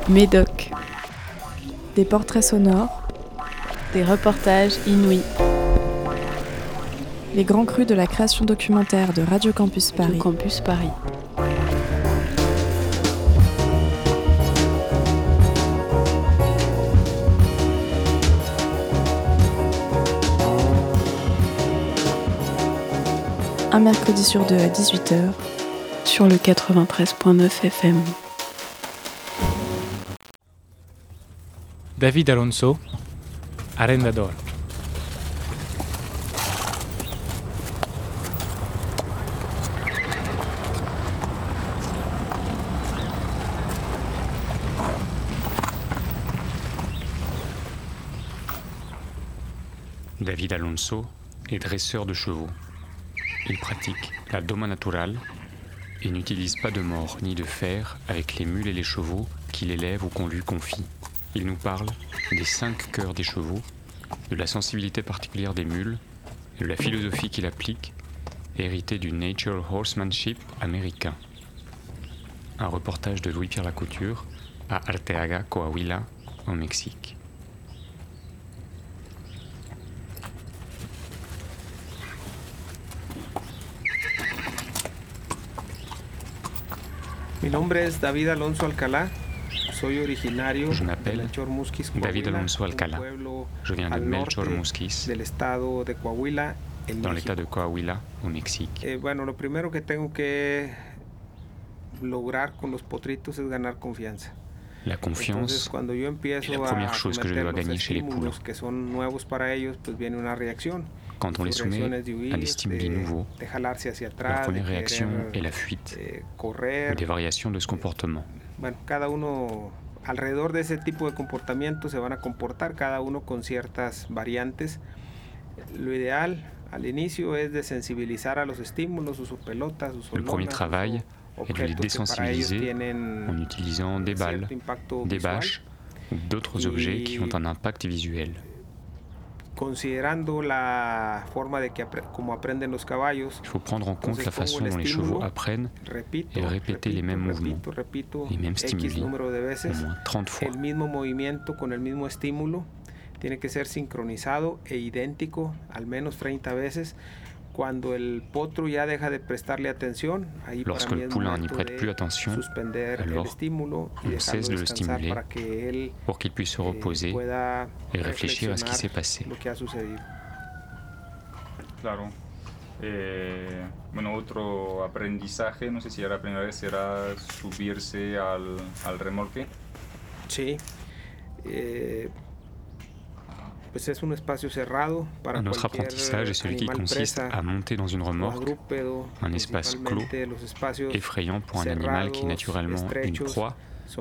Médoc. Des portraits sonores, des reportages inouïs. Les grands crus de la création documentaire de Radio Campus Paris. Radio Campus Paris. Un mercredi sur deux à 18h sur le 93.9 FM. David Alonso, arrendador. David Alonso est dresseur de chevaux. Il pratique la doma natural et n'utilise pas de mors ni de fer avec les mules et les chevaux qu'il élève ou qu'on lui confie. Il nous parle des 5 cœurs des chevaux, de la sensibilité particulière des mules et de la philosophie qu'il applique, héritée du Natural Horsemanship américain. Un reportage de Louis-Pierre Lacouture à Arteaga, Coahuila, au Mexique. Mi nombre es David Alonso Alcalá. Je m'appelle David Alonso Alcalá. Je viens de Melchor Musquis, dans l'état de Coahuila, au Mexique. Lo primero que tengo que lograr con los potritos es ganar confianza. La confiance est la première chose que je dois gagner chez les poulains. Quand on les soumet à des stimuli nouveaux, leur première réaction est la fuite ou des variations de ce comportement. Cada uno alrededor de ese tipo de comportamiento se van a comportar, cada uno con ciertas variantes. Lo ideal al inicio es de sensibilizar a los estímulos, sus pelotas, sus Le premier travail est de les désensibiliser en utilisant des balles, des bâches ou d'autres objets qui ont un impact visuel. Considerando la forma de como aprenden los caballos, il faut prendre en compte la façon dont les chevaux apprennent et répéter les mêmes mouvements, les mêmes stimuli, au moins 30 fois. El mismo movimiento con el mismo estímulo tiene que ser sincronizado e idéntico al menos 30 veces. Cuando el potro ya deja de prestarle atención, ahí lorsque le poulain n'y prête plus attention, alors on cesse de le stimuler pour qu'il puisse se reposer et réfléchir à ce qui s'est passé. Claro. Otro aprendizaje, no sé si la primera vez será subirse al remolque. Sí. Un autre apprentissage est celui qui consiste à monter dans une remorque, un espace clos, effrayant pour un animal qui est naturellement une proie,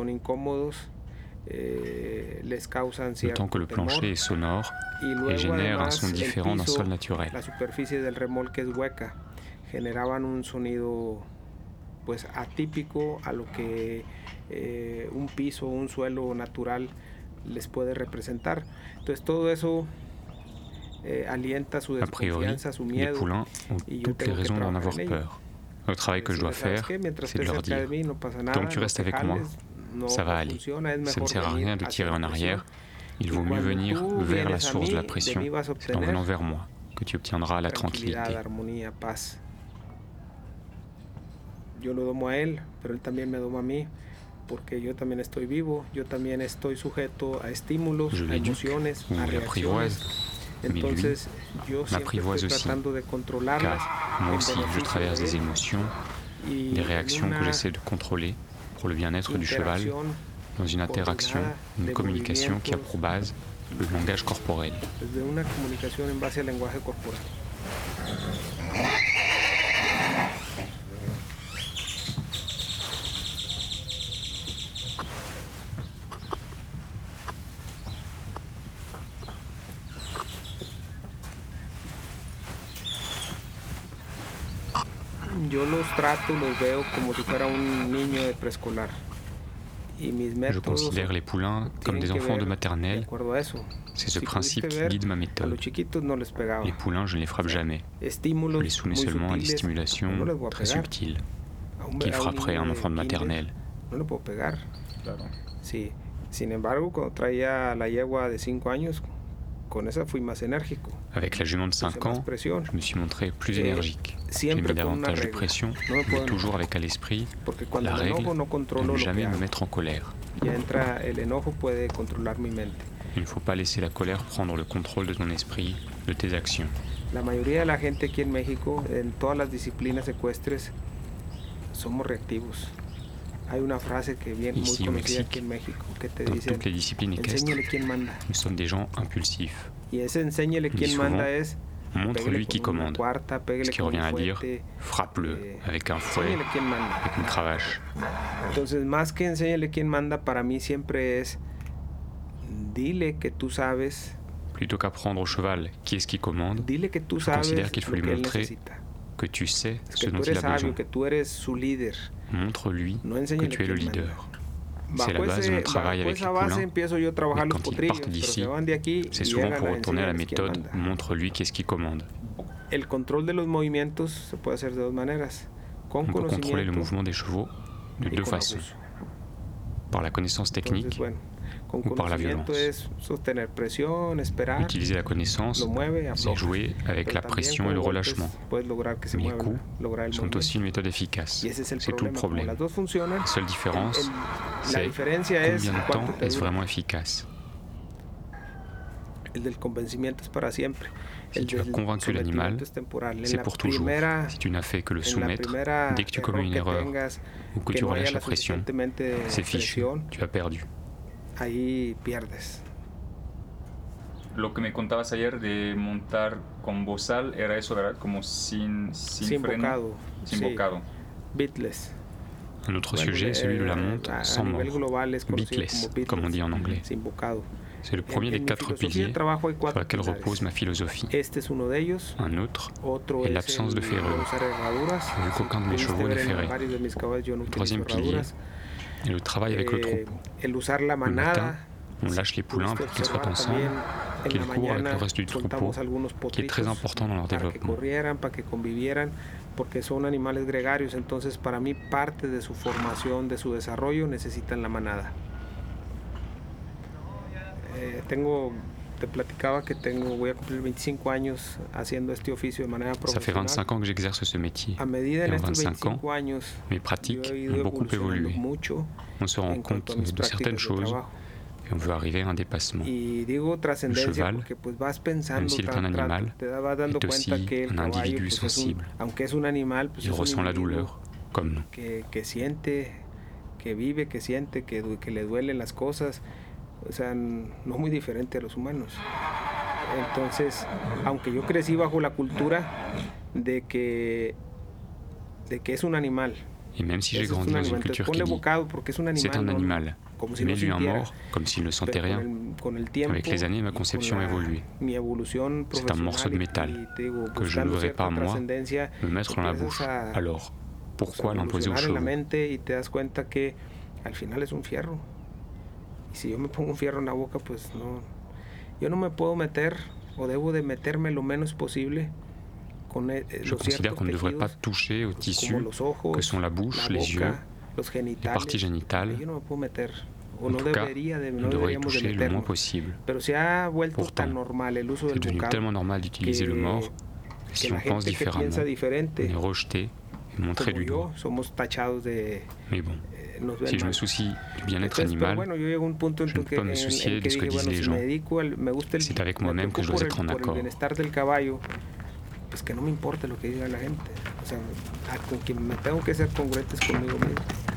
d'autant que le plancher est sonore et génère un son différent d'un sol naturel. La superficie del remolque es hueca, generaban un sonido atípico a lo que un piso o un suelo natural les puede representar. Entonces todo eso alienta su desconfianza, su miedo. Les poulains ont toutes les raisons d'en avoir peur. Le travail que je dois faire, c'est de leur dire « Tant que tu restes avec moi, ça va aller. Ça ne sert à rien de tirer en arrière. Il vaut mieux venir vers la source de la pression. C'est en venant vers moi que tu obtiendras la tranquillité. » Yo lo domo a él, pero él también me doma a mí. Porque yo también estoy vivo, yo también estoy sujeto a estímulos, a emociones, a reacciones. Entonces, yo siempre estoy tratando de controlarlas. Car moi aussi, je traverse des émotions, des réactions que j'essaie de contrôler pour le bien-être du cheval, dans une interaction, une communication qui a pour base le langage corporel. Desde una comunicación en base al lenguaje corporal. Yo los trato, los veo como si fuera un niño de preescolar. Je considère les poulains comme des enfants de maternelle. C'est ce principe qui guide ma méthode. Les poulains, je ne les frappe jamais. Je les soumets seulement à des stimulations très subtiles, qui frapperaient un enfant de maternelle. Claro. Sí. Sin embargo, cuando traía la yegua de 5 años, con esa fui más enérgico. Avec la jument de 5 ans, je me suis montré plus énergique. J'ai mis davantage de pression, mais toujours avec à l'esprit Porque cuando la me règle enojo no de controlo ne lo jamais que me hago. mettre en colère. Ya entra el enojo, puede controlar mi mente. Il ne faut pas laisser la colère prendre le contrôle de ton esprit, de tes actions. La mayoría de la gente aquí en México, en todas las disciplinas ecuestres, somos reactivos. Hay una frase que bien muy Ici, au conocida Mexique, aquí en México, que te Dans dice, toutes les disciplines équestres, enséñale quién manda. nous sommes des gens impulsifs. Y ese enséñale quién souvent, manda es, Montre-lui qui con una commande, cuarta, ce pégale qui con revient un à dire fuete, frappe-le avec un fouet, enséñale quién manda. avec une cravache. Entonces, más que enséñale quién manda, para mí siempre es, dile que tú sabes, Plutôt qu'apprendre au cheval qui est-ce qui commande, dile que tú je sabes considère qu'il faut lo lui que él montrer necesita. que tu sais Es ce que dont tú il eres a besoin. sabio, que tú eres su líder. Montre-lui No que enséñale tu es le quién manda. leader. C'est la base de mon travail avec les esa base poulains. empiezo yo a trabajar Mais los quand ils potrillos, partent pero d'ici, se van de aquí C'est y souvent llegan pour a retourner à la enseñarles quién méthode manda. montre-lui qu'est-ce qui commande. El control de los movimientos se puede hacer de dos maneras, con On peut contrôler le conocimiento mouvement des chevaux de y deux con façons. abuso. Par la connaissance Entonces, technique, bueno, con ou par la conocimiento violence. es sostener presión, esperar, utiliser la connaissance, lo mueve, c'est afloja. jouer avec Pero la también pression con et le golpes relâchement. puedes lograr que se Les mueva, coups lograr el sont movimiento. aussi une méthode efficace. Y ese es el C'est tout le problema. Como problème. las dos funcionan, La seule différence, la c'est diferencia es combien de cuánto temps te est-ce dura. vraiment efficace. El del convencimiento es para siempre. Si El tu as del convaincu l'animal, sometimiento es temporal. En c'est la pour toujours. primera- Si tu n'as fait que le en la soumettre, primera dès que tu error commets une que erreur tengas, ou que que tu no haya relâches la la pression, suficientemente c'est fichu, presión, tu as perdu. ahí pierdes. Lo que me contabas ayer de montar con bozal era eso, ¿verdad? Como sin Sin freno. bocado. Sin sí. bocado. Bitless. Un autre Bueno, sujet est celui de la monte a sans nivel mort, global es conocido beatless, como bitless, comme on dit en anglais. sin bocado. C'est le premier des mi 4 filosofía piliers de trabajo hay sur cuatro laquelle pilares. repose ma philosophie. Este es uno de ellos. Un autre, Otro et es l'absence de el ferrure. usar herraduras. Vu qu'aucun de mes Pudiste chevaux n'est ver en ferré. varios de mis caballos, yo no utilizo Troisième pilier, herraduras. et le travail avec le troupeau. El usar la Le matin, manada. on lâche les poulains pour qu'ils soient ensemble, qu'ils courent avec le reste du troupeau, qui est très important dans leur para que développement. corrieran, para que convivieran, porque son animales gregarios, entonces para mí parte de su formación, de su desarrollo, necesitan la manada. Te platicaba que voy a cumplir 25 años haciendo este oficio de manera Ça fait profesional. 25 ans que j'exerce ce métier. A medida en Et en estos 25 ans, 25 años, mes pratiques yo he ido ont beaucoup evolucionando évolué. mucho On se rend en compte cuanto a mis de certaines prácticas de choses trabajo. et on veut arriver à un dépassement. Y digo trascendencia cheval, porque pues vas pensando, même s'il est un animal, te vas dando est cuenta aussi que el un caballo, individu pues, sensible. aunque es un animal, pues Il es un ressent la individuo douleur, comme nous. que siente, que vive, que siente, que le duelen las cosas, o sea, no muy diferente a los humanos. Entonces, aunque yo crecí bajo la cultura de que es un animal, Et même si j'ai ese es grandi un dans une animal, entonces culture qui ponle dit bocado porque es un animal, c'est un no- animal, como si no mets-lui un sintiera. mort comme s'il ne sentait Pero rien, con el tiempo, Avec les années, ma y con conception a évolué. Mi evolución C'est un morceau de profesional métal y te digo, que je ne buscando voudrais cierta pas, moi, trascendencia, me mettre dans la empiezas bouche. a- Alors, pourquoi pues, a l'imposer aux evolucionar en la chevaux? mente y te das cuenta que al final es un fierro. Y si yo me pongo un fierro en la boca, pues no, yo no me puedo meter o debo de meterme lo menos posible con Je los considère ciertos qu'on ne devrait pas tejidos, toucher aux como tissus los ojos, que sont la bouche, la les yeux, boca, los genitales. parties génitales. Yo no me puedo meter o En no tout cas, debería de, on no devrait y deberíamos de toucher le moins meternos. possible. Pero se ha vuelto Pourtant, tan normal el uso C'est del devenu vocablo tellement normal d'utiliser le mort, que si la on pense gente que différemment, piensa on diferente, est rejeté et montré como du yo, doigt. somos tachados de Mais bon, nos ven si je me mal. soucie du bien-être Entonces, pero animal, bueno, yo llego a un punto en je ne que, peux pas me soucier de ce que dije, disent bueno, les si gens. me dedico me gusta el, C'est avec me moi-même que je preocupo dois être en por el accord. bienestar del caballo, pues que no me importa lo que diga la gente. O sea, con quien me tengo que ser congruentes conmigo mismo.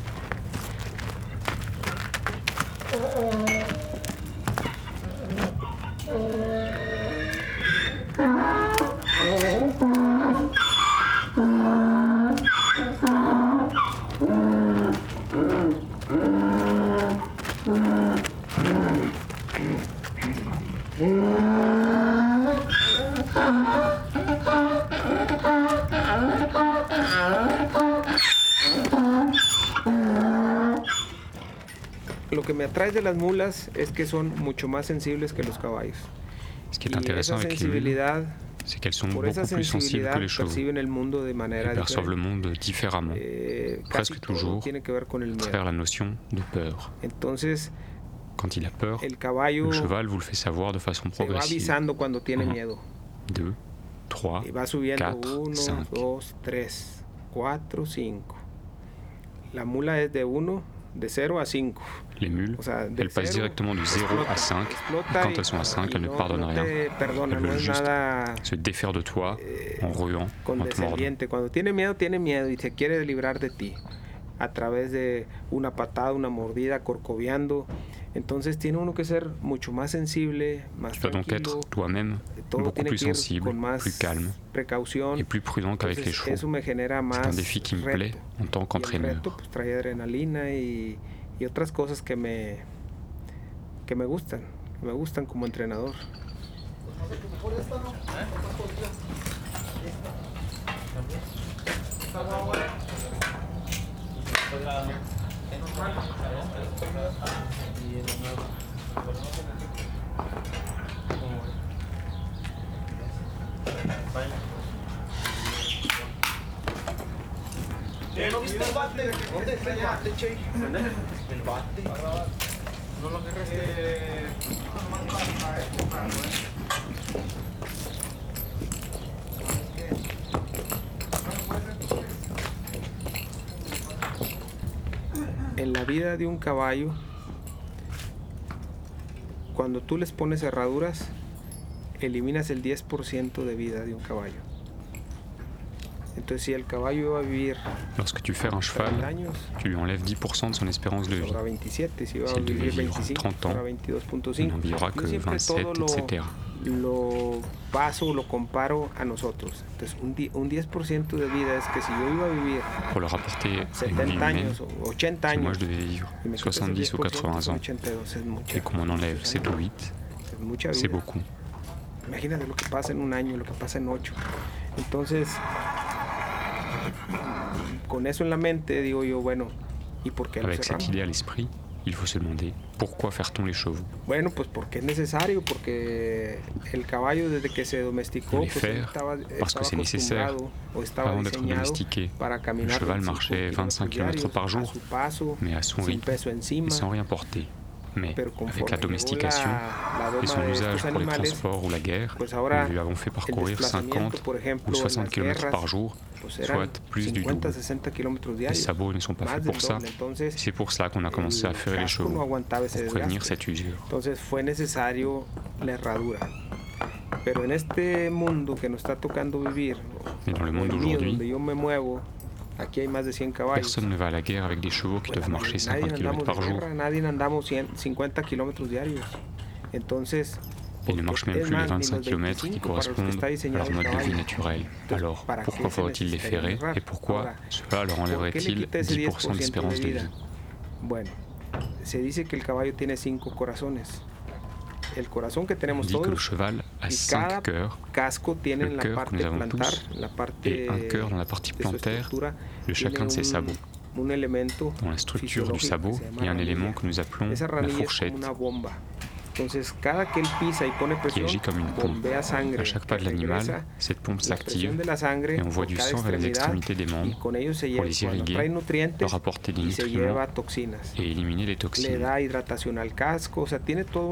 Lo que me atrae de las mulas es que son mucho más sensibles que los caballos. ce qui est Y intéressant esa avec les mules, sensibilidad c'est qu'elles sont Por esa beaucoup plus sensibles sensibilidad que les chevaux. perciben el mundo de manera Elles perçoivent le diferente. monde différemment, Casi presque todo toujours tiene que ver con el à travers miedo. la notion de peur. Entonces, Quand il a peur, el caballo le cheval vous le fait savoir de façon se va progressive. avisando cuando tiene Ujú. miedo. 2, 3, Y va subiendo 4, 1, 5. 2, 3, 4, 5. La mula es de 1, de 0 a 5. les mules, O sea, de elles passent 0 directement de 0 à 5. explota Quand y- elles sont à 5, y elles ne pardonnent no rien. te perdona, Elles no veulent es juste nada se défaire de toi en ruant, en te mordant. condescendiente. Cuando tiene miedo y se quiere librar de ti a través de una patada, una mordida, corcoviando. Entonces tiene uno que ser mucho más sensible, más Tu dois donc tranquilo. être toi-même Todo beaucoup tiene plus que ir sensible, con más plus calme precaución. et plus prudent qu'avec les Entonces, chevaux. eso me genera C'est más un défi qui me plaît reto. en tant Y el qu'entraîneur. reto pues trae adrenalina y otras cosas que me gustan como entrenador. ¿No viste el bate? ¿Dónde está el bate, Che? El bate. No lo agarraste. En la vida de un caballo, cuando tú les pones cerraduras, eliminas el 10% de vida de un caballo. Entonces, si el caballo iba a vivir Lorsque tu ferres un 30 cheval, años, tu lui enlèves 10% de son espérance de vie. sobra 27. Si iba a Si él devait vivir vivre 25, 30 ans, sobra Il 22.5. n'en vivra Yo que siempre 27, todo etc. lo paso, lo comparo a nosotros. Entonces, un 10% de vida es que si yo iba a vivir Pour leur apporter une vie 70 humaine, años o 80 si moi años, je devais vivre y me quitas el 70 ou 10%, 80 son ans 82, es mucha, et qu'on m'en enlève 7 ou 8, es mucha c'est vida. beaucoup. Imagínate lo que pasa en un año, lo que pasa en 8. Entonces, con eso en la mente, digo yo, bueno, ¿y por qué lo Avec cette cerramos? idée à l'esprit, il faut se demander pourquoi faire-t-on les chevaux? Bueno, pues porque es necesario, porque el caballo desde que se domesticó, Les pues él faire, parce que c'est nécessaire. acostumbrado o estaba Avant d'être diseñado domestiqué, para le caminar cheval 25 marchait 25 km par diarios, jour, a su paso, mais à son sin rythme peso encima. et sans rien porter. Mais Pero avec conforme la llegó domestication la et doma son de usage estos pour les animales, transports ou la guerre, pues ahora nous lui avons fait el parcourir desplazamiento, 50 por ejemplo, ou en 60 las km guerras, par jour, pues eran soit plus du 50, double. 60 kilómetros Les diarios. sabots ne sont pas Más faits del pour ça, doble. Entonces, c'est pour cela qu'on a commencé à ferrer les casco no chevaux, aguantaba ese pour prévenir desgaste. cette usure. Entonces fue necesario la herradura. Pero en este mundo que nos está tocando vivir, Mais dans le o monde el mío, donde d'aujourd'hui, yo me muevo, aquí hay más de 100 caballos. personne ne va à la guerre avec des chevaux qui Pues doivent marcher nadie 50 km andamos par de jour. guerra, nadie andamos 50 kilómetros diarios. Entonces, Ils ne marchent même es plus les más, ni 25 los km 25 qui para los que correspondent está à diseñado leur el mode de vie caballo. naturel. Alors, ¿para qué pourquoi se faudrait-il les necesitaría ferrer errar? et pourquoi Ahora, cela leur ¿por qué le enlèverait-il quita ese 10% d'espérance de vida? vie? Bueno, se dice que el caballo tiene 5 corazones. El corazón que On tenemos dit que le todos, cheval a y 5 cada cœurs casco tiene Le en la cœur que parte nous avons plantar, tous, en la parte et un cœur dans la partie de su plantaire estructura, de chacun de ses tiene sabots. un elemento Dans la structure du fisiológico sabot, que se llama il y a un ranilla. élément que nous appelons Esa la ranilla es fourchette, como una bomba. Entonces, cada que él pisa y pone qui presión, agit comme une pompe. bombea sangre. À chaque pas de que l'animal, regresa cette pompe la presión s'active de la sangre et on voit por du cada sang vers les extremidad, extrémités des y membres con ello se pour lleva, les cuando irriguer, trae nutrientes leur apporter des y se nutriments lleva toxinas. et éliminer les Le toxines. da hidratación al casco, o sea, tiene todo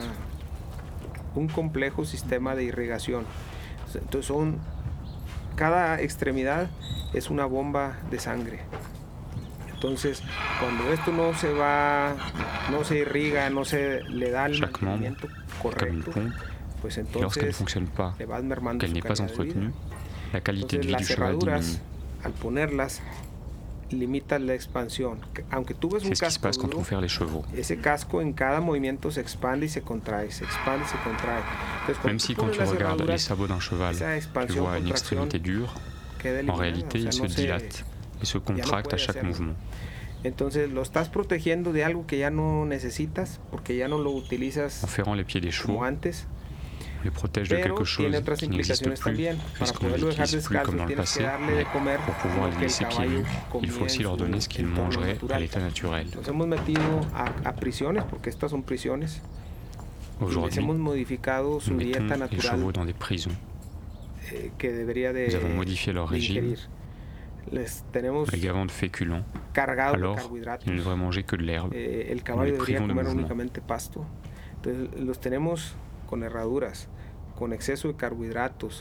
un complejo sistema de irrigación. Entonces cada extremidad es una bomba de sangre. Entonces, cuando esto no se irriga, no se le da el Chaque membre mantenimiento est comme une correcto, pompe, pues et lorsqu'elle ne entonces fonctionne pas, le vas mermando qu'elle su n'est pas calidad de vida. entretenue, la qualité de Entonces, vie du las cheval cerraduras, diminue. al ponerlas, limitan la expansión. Aunque tú ves un C'est ce qui se casco passe quand duro, on ferre les chevaux. ese casco en cada movimiento se expande y se contrae, se expande y se contrae. Entonces, Même tú si quand pones tu las regardes les cerraduras, sabots d'un cheval, esa tu expansión, vois une contracción extrémité dure, queda en eliminada, réalité o sea, il se no dilate et se contracte à puede chaque hacerlo. mouvement. Entonces lo estás protegiendo de algo que ya no necesitas porque ya no lo utilizas En ferrant les pieds des chevaux, como antes, on les protège de pero quelque chose tiene otras qui n'existe implicaciones plus, también. Para puisqu'on ne poderlo dejar l'utilise plus comme descalzo dans le tienes que passé, darle mais de comer pour pouvoir lo les que el laisser pieds caballo nus, il comía faut aussi en leur su donner ce qu'ils entorno mangeraient à natural. l'état naturel. Nos hemos metido a prisiones porque estas son prisiones. Y les Aujourd'hui, hemos modificado su nous dieta mettons les chevaux natural dans des prisons que debería Nous avons modifié leur de régime, ingerir. Les tenemos les gavant de féculents, cargados de alors carbohidratos. ils ne devraient manger que de l'herbe. El caballo les debería privons de comer mouvement. únicamente pasto. Entonces los tenemos con herraduras, con exceso de carbohidratos,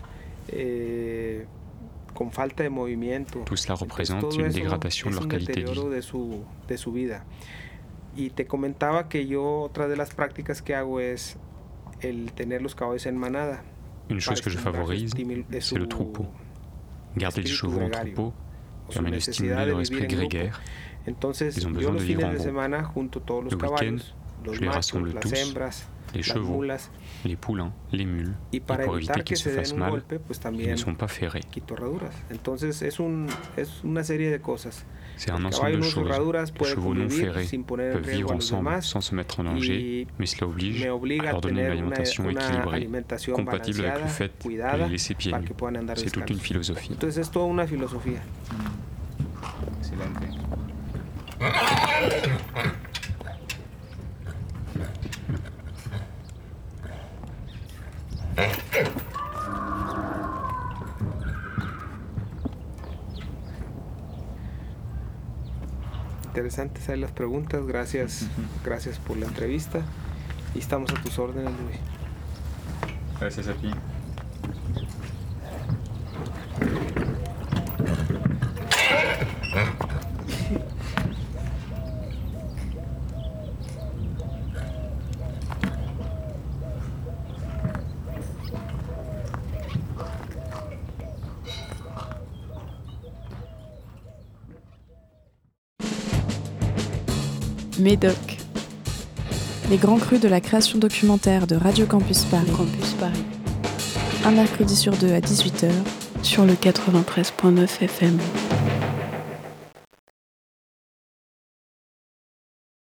con falta de movimiento. Tout cela Entonces, représente todo une eso dégradation de es leur un qualité de deterioro vie. de su vida. Y te comentaba que yo otra de las prácticas que hago es el tener los caballos en manada. Une chose que je favorise, c'est le troupeau. Garder les chevaux en troupeau permet de stimuler leur esprit grégaire. Entonces, Ils ont yo besoin de los vivre fines en de groupe. semana junto todos los Le week-end, caballos, los je les machos, rassemble las tous, hembras, les las chevaux, mulas, les poulains, les mules, y et para pour evitar éviter que qu'ils se se fassent den un mal, golpe, pues ils también ne sont pas ferrés. quito herraduras. Entonces es una serie de cosas. C'est un El ensemble caballo de no usa choses. herraduras Les puede chevaux non convivir ferrés sin poner en peuvent riesgo vivre a los ensemble demás sans se mettre en danger, y mais cela oblige me obliga à a leur donner une tener alimentation una équilibrée, alimentación compatible avec le balanceada, fait de cuidada, les laisser pieds para nus. que puedan andar C'est toute une descalzos. philosophie. Entonces es toda una filosofía. Excelente. Interesantes ahí las preguntas. Gracias, gracias por la entrevista. Y estamos a tus órdenes, Luis. Gracias a ti. Médoc. Les grands crus de la création documentaire de Radio Campus Paris. Campus Paris. Un mercredi sur deux à 18h. Sur le 93.9 FM.